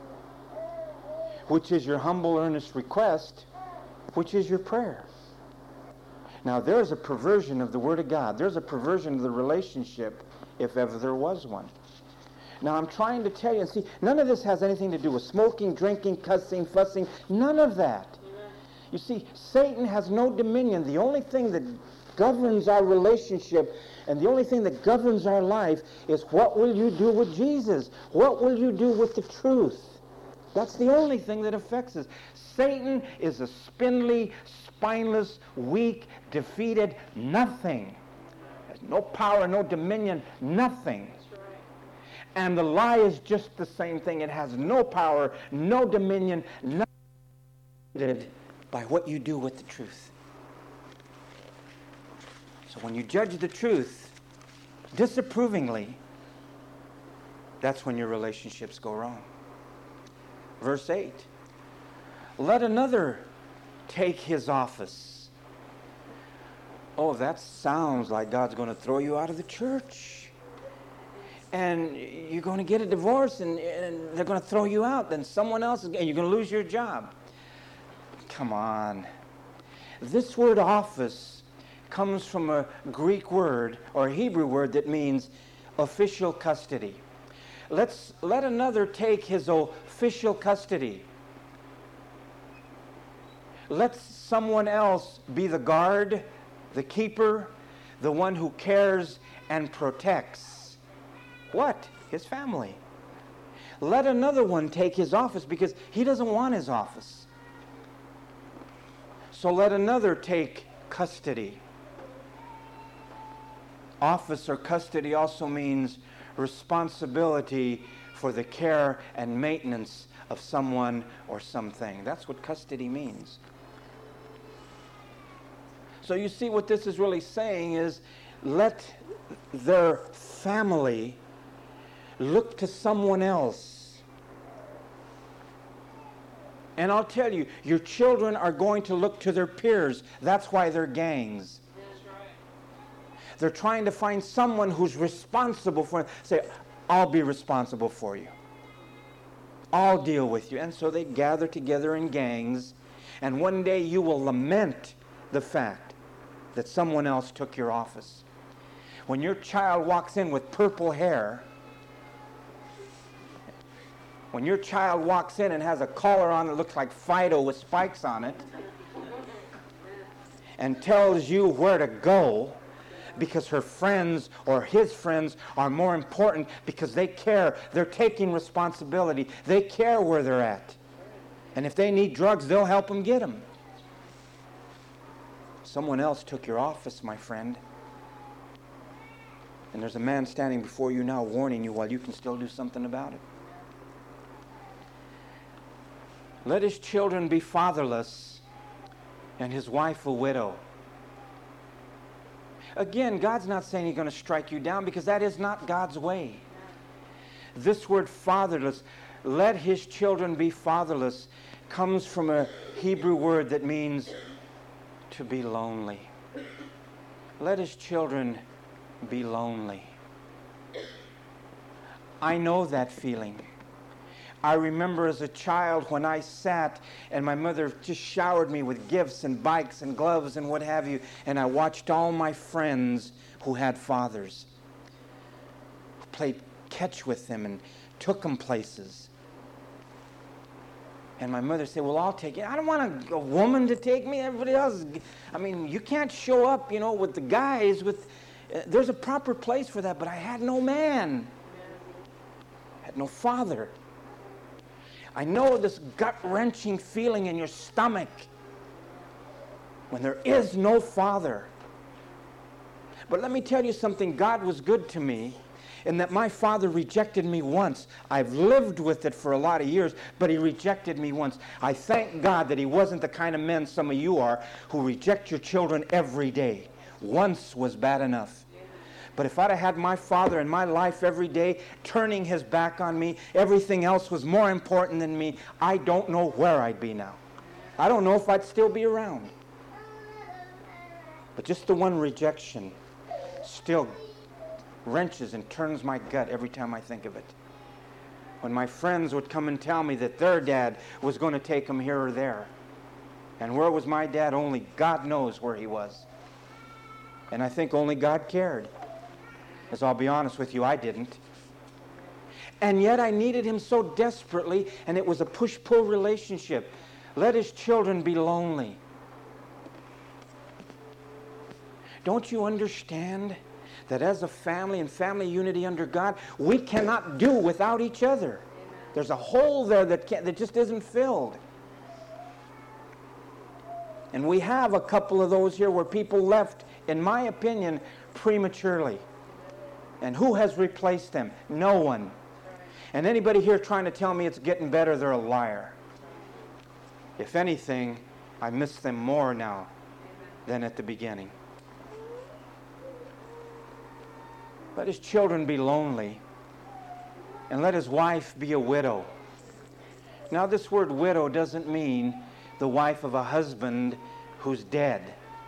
which is your humble, earnest request, which is your prayer. Now, there's a perversion of the Word of God. There's a perversion of the relationship, if ever there was one. Now, I'm trying to tell you, and see, none of this has anything to do with smoking, drinking, cussing, fussing, none of that. You see, Satan has no dominion. The only thing that governs our relationship and the only thing that governs our life is what will you do with Jesus? What will you do with the truth? That's the only thing that affects us. Satan is a spindly, spineless, weak, defeated nothing. There's no power, no dominion, nothing. And the lie is just the same thing. It has no power, no dominion, nothing by what you do with the truth. So when you judge the truth disapprovingly, that's when your relationships go wrong. Verse eight, let another take his office. Oh, that sounds like God's going to throw you out of the church. And you're going to get a divorce, and, and they're going to throw you out. Then someone else is, and you're going to lose your job. Come on. This word office comes from a Greek word or a Hebrew word that means official custody. Let's let another take his official custody. Let someone else be the guard, the keeper, the one who cares and protects. What? His family. Let another one take his office because he doesn't want his office. So let another take custody. Office or custody also means responsibility for the care and maintenance of someone or something. That's what custody means. So you see what this is really saying is let their family look to someone else. And I'll tell you, your children are going to look to their peers. That's why they're gangs. They're trying to find someone who's responsible for it. Say, I'll be responsible for you. I'll deal with you. And so they gather together in gangs, and one day you will lament the fact that someone else took your office. When your child walks in with purple hair, when your child walks in and has a collar on that looks like Fido with spikes on it, and tells you where to go, because her friends or his friends are more important because they care. They're taking responsibility. They care where they're at. And if they need drugs, they'll help them get them. Someone else took your office, my friend. And there's a man standing before you now warning you while you can still do something about it. Let his children be fatherless and his wife a widow. Again, God's not saying He's going to strike you down, because that is not God's way. This word fatherless, let His children be fatherless, comes from a Hebrew word that means to be lonely. Let His children be lonely. I know that feeling. I remember as a child when I sat and my mother just showered me with gifts and bikes and gloves and what have you, and I watched all my friends who had fathers, who played catch with them and took them places. And my mother said, well, I'll take it. I don't want a, a woman to take me. Everybody else. I mean, you can't show up, you know, with the guys. With uh, there's a proper place for that, but I had no man. I had no father. I know this gut-wrenching feeling in your stomach when there is no father. But let me tell you something. God was good to me in that my father rejected me once. I've lived with it for a lot of years, but he rejected me once. I thank God that he wasn't the kind of men some of you are who reject your children every day. Once was bad enough. But if I'd have had my father in my life every day turning his back on me, everything else was more important than me, I don't know where I'd be now. I don't know if I'd still be around. But just the one rejection still wrenches and turns my gut every time I think of it. When my friends would come and tell me that their dad was going to take them here or there. And where was my dad? Only God knows where he was. And I think only God cared. As I'll be honest with you, I didn't. And yet I needed him so desperately, and it was a push-pull relationship. Let his children be lonely. Don't you understand that as a family and family unity under God, we cannot do without each other? There's a hole there that, can't, that just isn't filled. And we have a couple of those here where people left, in my opinion, prematurely. And who has replaced them? No one. And anybody here trying to tell me it's getting better, they're a liar. If anything, I miss them more now than at the beginning. Let his children be lonely, and let his wife be a widow. Now, this word widow doesn't mean the wife of a husband who's dead.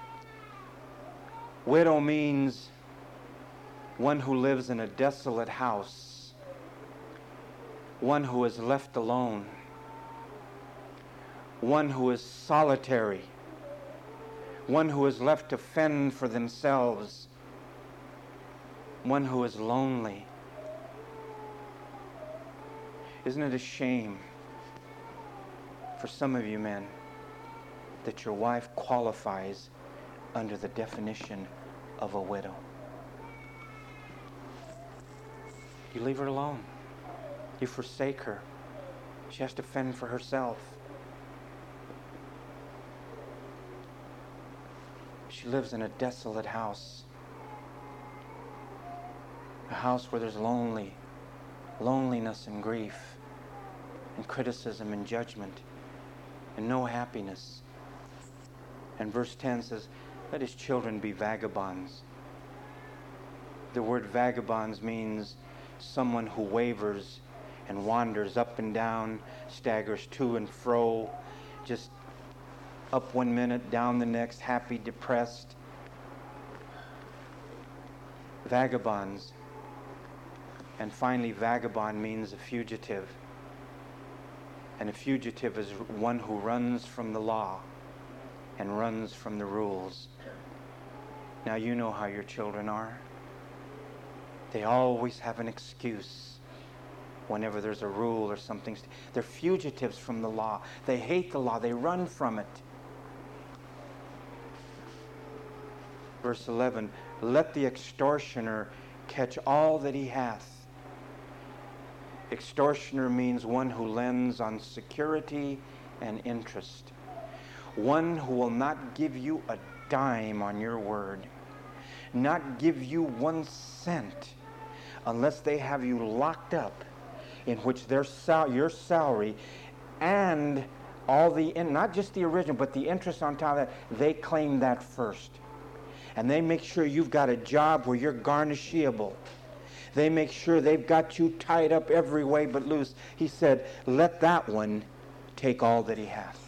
Widow means one who lives in a desolate house, one who is left alone, one who is solitary, one who is left to fend for themselves, one who is lonely. Isn't it a shame for some of you men that your wife qualifies under the definition of a widow? You leave her alone. You forsake her. She has to fend for herself. She lives in a desolate house. A house where there's lonely, loneliness and grief, and criticism and judgment, and no happiness. And verse ten says, let his children be vagabonds. The word vagabonds means someone who wavers and wanders up and down, staggers to and fro, just up one minute, down the next, happy, depressed. Vagabonds. And finally, vagabond means a fugitive. And a fugitive is one who runs from the law and runs from the rules. Now you know how your children are. They always have an excuse whenever there's a rule or something. They're fugitives from the law. They hate the law. They run from it. Verse eleven, let the extortioner catch all that he hath. Extortioner means one who lends on security and interest. One who will not give you a dime on your word. Not give you one cent unless they have you locked up, in which their sal- your salary and all the, in, not just the original, but the interest on top of that, they claim that first. And they make sure you've got a job where you're garnishable. They make sure they've got you tied up every way but loose. He said, let that one take all that he hath.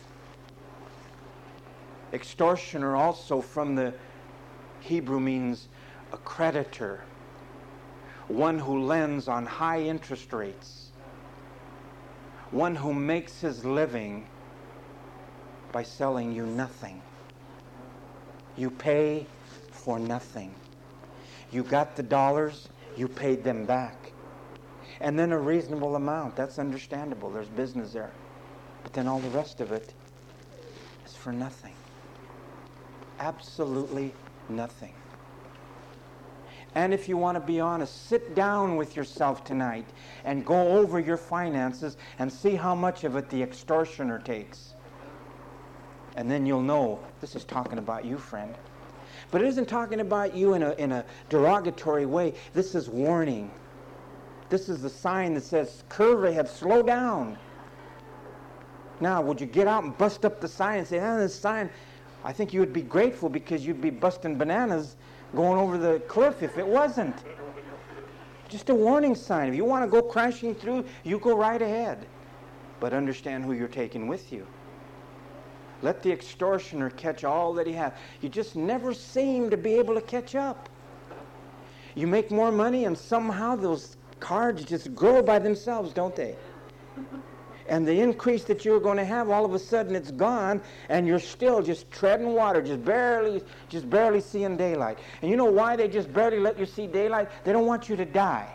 Extortioner also from the Hebrew means a creditor, one who lends on high interest rates, one who makes his living by selling you nothing. You pay for nothing. You got the dollars, you paid them back. And then a reasonable amount. That's understandable. There's business there. But then all the rest of it is for nothing. Absolutely nothing. And if you want to be honest, sit down with yourself tonight and go over your finances and see how much of it the extortioner takes. And then you'll know this is talking about you, friend. But it isn't talking about you in a, in a derogatory way. This is warning. This is the sign that says, curve ahead, slow down. Now, would you get out and bust up the sign and say, ah, this sign, I think you would be grateful because you'd be busting bananas going over the cliff if it wasn't. Just a warning sign. If you want to go crashing through, you go right ahead. But understand who you're taking with you. Let the extortioner catch all that he has. You just never seem to be able to catch up. You make more money and somehow those cards just grow by themselves, don't they? And the increase that you're going to have, all of a sudden it's gone, and you're still just treading water, just barely, just barely seeing daylight. And you know why they just barely let you see daylight? They don't want you to die.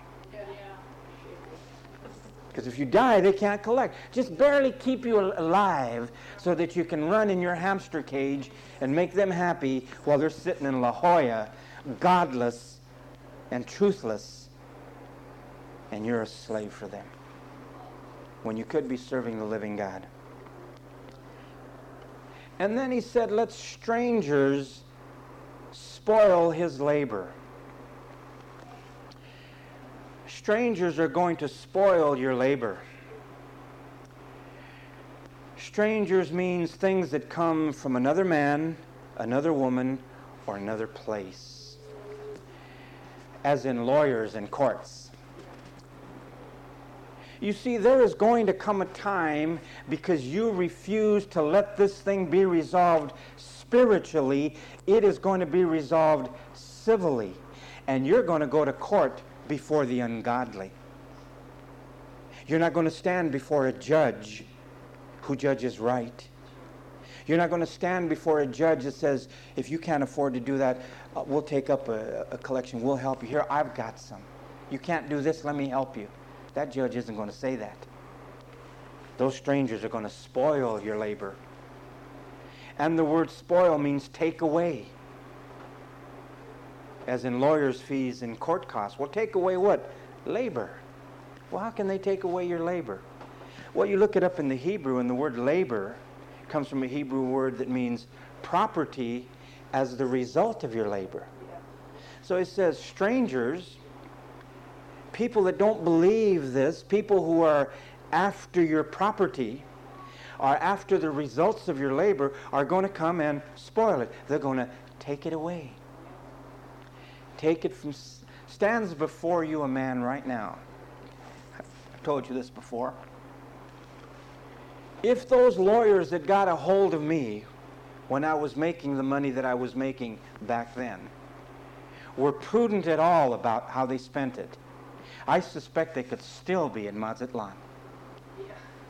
Because if you die, they can't collect. Just barely keep you alive so that you can run in your hamster cage and make them happy while they're sitting in La Jolla, godless and truthless, and you're a slave for them when you could be serving the living God. And then he said, let strangers spoil his labor. Strangers are going to spoil your labor. Strangers means things that come from another man, another woman, or another place. As in lawyers and courts. You see, there is going to come a time, because you refuse to let this thing be resolved spiritually, it is going to be resolved civilly. And you're going to go to court before the ungodly. You're not going to stand before a judge who judges right. You're not going to stand before a judge that says, if you can't afford to do that, uh, we'll take up a, a collection. We'll help you. Here, I've got some. You can't do this, let me help you. That judge isn't going to say that. Those strangers are going to spoil your labor. And the word spoil means take away. As in lawyers' fees and court costs. Well, take away what? Labor. Well, how can they take away your labor? Well, you look it up in the Hebrew, and the word labor comes from a Hebrew word that means property as the result of your labor. So it says strangers, people that don't believe this, people who are after your property, are after the results of your labor, are going to come and spoil it. They're going to take it away. Take it from, stands before you a man right now. I've told you this before. If those lawyers that got a hold of me when I was making the money that I was making back then were prudent at all about how they spent it, I suspect they could still be in Mazatlan. Yeah.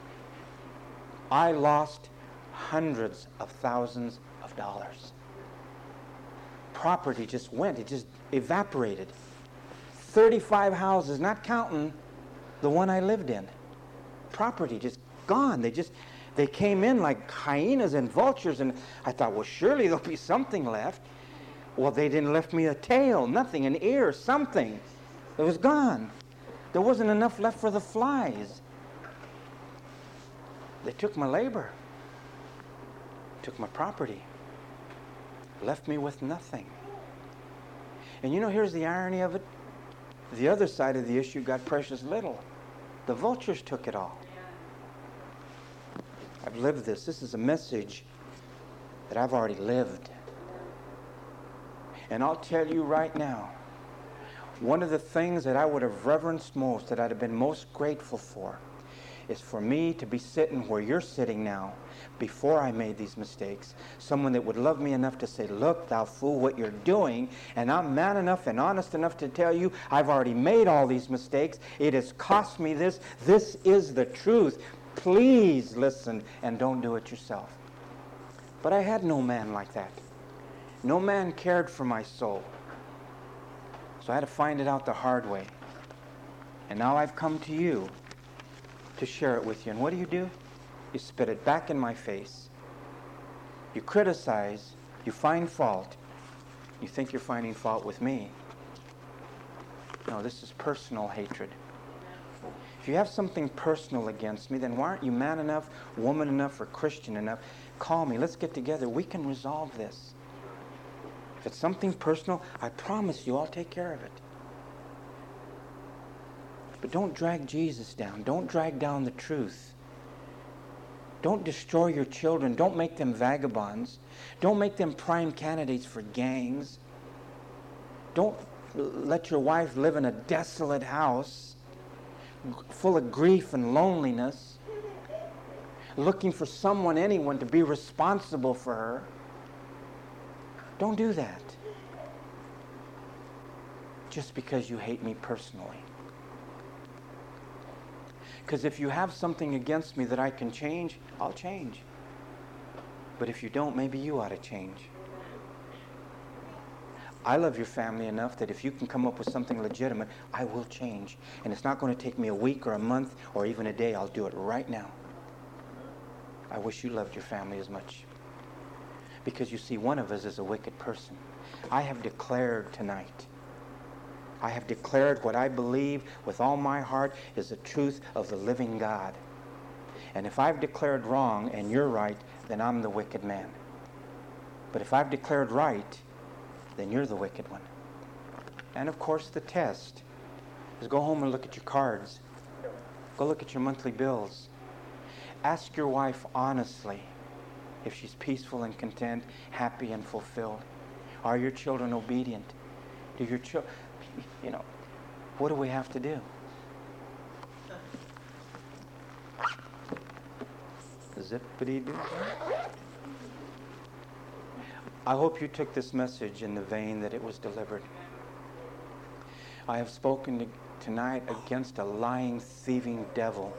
I lost hundreds of thousands of dollars. Property just went, it just evaporated. thirty-five houses, not counting the one I lived in. Property just gone. They just, they came in like hyenas and vultures, and I thought, well, surely there'll be something left. Well, they didn't left me a tail, nothing, an ear, something. It was gone. There wasn't enough left for the flies. They took my labor, took my property, left me with nothing. And you know, here's the irony of it. The other side of the issue got precious little. The vultures took it all. I've lived this. This is a message that I've already lived. And I'll tell you right now, one of the things that I would have reverenced most, that I'd have been most grateful for, is for me to be sitting where you're sitting now before I made these mistakes. Someone that would love me enough to say, look, thou fool, what you're doing. And I'm man enough and honest enough to tell you, I've already made all these mistakes. It has cost me this. This is the truth. Please listen and don't do it yourself. But I had no man like that. No man cared for my soul. So I had to find it out the hard way. And now I've come to you to share it with you. And what do you do? You spit it back in my face. You criticize. You find fault. You think you're finding fault with me. No, this is personal hatred. If you have something personal against me, then why aren't you man enough, woman enough, or Christian enough? Call me. Let's get together. We can resolve this. If it's something personal, I promise you I'll take care of it. But don't drag Jesus down. Don't drag down the truth. Don't destroy your children. Don't make them vagabonds. Don't make them prime candidates for gangs. Don't let your wife live in a desolate house full of grief and loneliness, looking for someone, anyone, to be responsible for her. Don't do that just because you hate me personally. Because if you have something against me that I can change, I'll change. But if you don't, maybe you ought to change. I love your family enough that if you can come up with something legitimate, I will change. And it's not going to take me a week or a month or even a day. I'll do it right now. I wish you loved your family as much. Because you see, one of us is a wicked person. I have declared tonight, I have declared what I believe with all my heart is the truth of the living God. And if I've declared wrong and you're right, then I'm the wicked man. But if I've declared right, then you're the wicked one. And of course the test is go home and look at your cards. Go look at your monthly bills. Ask your wife honestly if she's peaceful and content, happy and fulfilled. Are your children obedient? Do your children, you know, what do we have to do? Zippity-doo. I hope you took this message in the vein that it was delivered. I have spoken to, tonight against a lying, thieving devil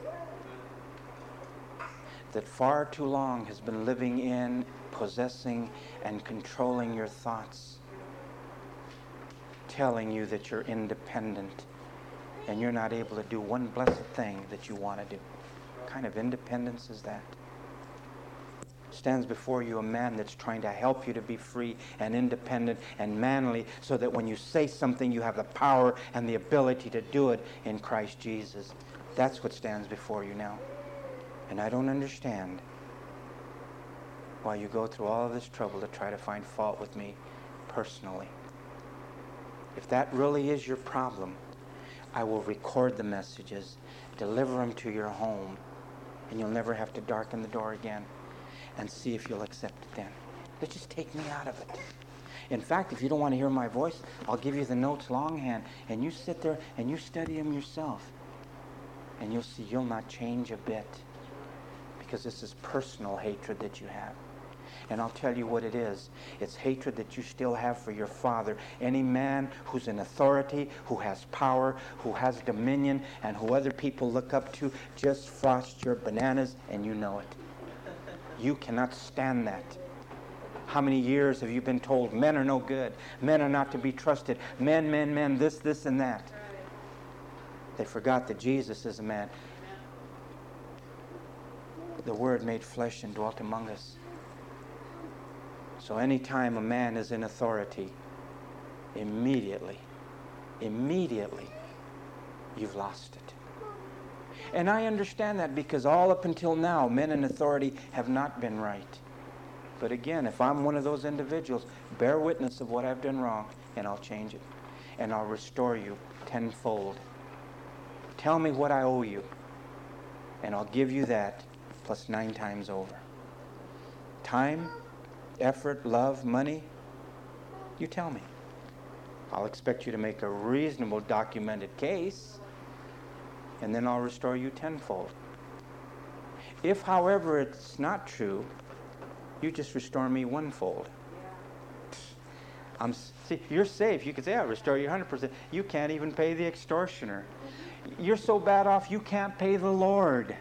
that far too long has been living in, possessing, and controlling your thoughts, telling you that you're independent and you're not able to do one blessed thing that you want to do. What kind of independence is that? Stands before you a man that's trying to help you to be free and independent and manly so that when you say something you have the power and the ability to do it in Christ Jesus. That's what stands before you now. And I don't understand why you go through all of this trouble to try to find fault with me personally. If that really is your problem, I will record the messages, deliver them to your home, and you'll never have to darken the door again. And see if you'll accept it then. But just take me out of it. In fact, if you don't want to hear my voice, I'll give you the notes longhand, and you sit there and you study them yourself. And you'll see you'll not change a bit. Because this is personal hatred that you have. And I'll tell you what it is. It's hatred that you still have for your father. Any man who's in authority, who has power, who has dominion, and who other people look up to, just frost your bananas, and you know it. You cannot stand that. How many years have you been told men are no good, men are not to be trusted, men, men, men, this, this, and that? They forgot that Jesus is a man. The Word made flesh and dwelt among us. So anytime a man is in authority, immediately, immediately, you've lost it. And I understand that because all up until now, men in authority have not been right. But again, if I'm one of those individuals, bear witness of what I've done wrong, and I'll change it. And I'll restore you tenfold. Tell me what I owe you, and I'll give you that plus nine times over. Time, effort, love, money, you tell me. I'll expect you to make a reasonable documented case, and then I'll restore you tenfold. If, however, it's not true, you just restore me onefold. I'm, see, you're safe. You can say, I'll restore you one hundred percent. You can't even pay the extortioner. You're so bad off, you can't pay the Lord.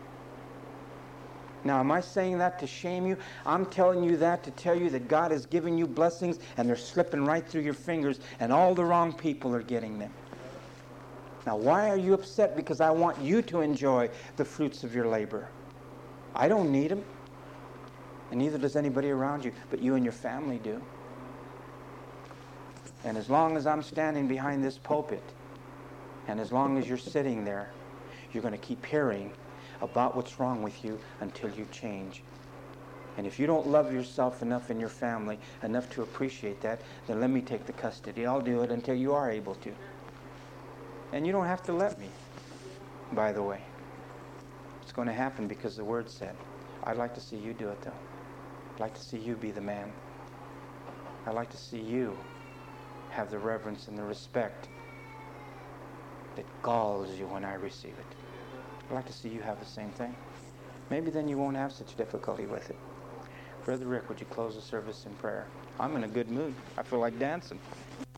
Now, am I saying that to shame you? I'm telling you that to tell you that God is giving you blessings and they're slipping right through your fingers and all the wrong people are getting them. Now, why are you upset? Because I want you to enjoy the fruits of your labor. I don't need them, and neither does anybody around you, but you and your family do. And as long as I'm standing behind this pulpit, and as long as you're sitting there, you're going to keep hearing about what's wrong with you until you change. And if you don't love yourself enough and your family enough to appreciate that, then let me take the custody. I'll do it until you are able to. And you don't have to let me, by the way. It's going to happen because the Word said. I'd like to see you do it, though. I'd like to see you be the man. I'd like to see you have the reverence and the respect that galls you when I receive it. I'd like to see you have the same thing. Maybe then you won't have such difficulty with it. Brother Rick, would you close the service in prayer? I'm in a good mood. I feel like dancing.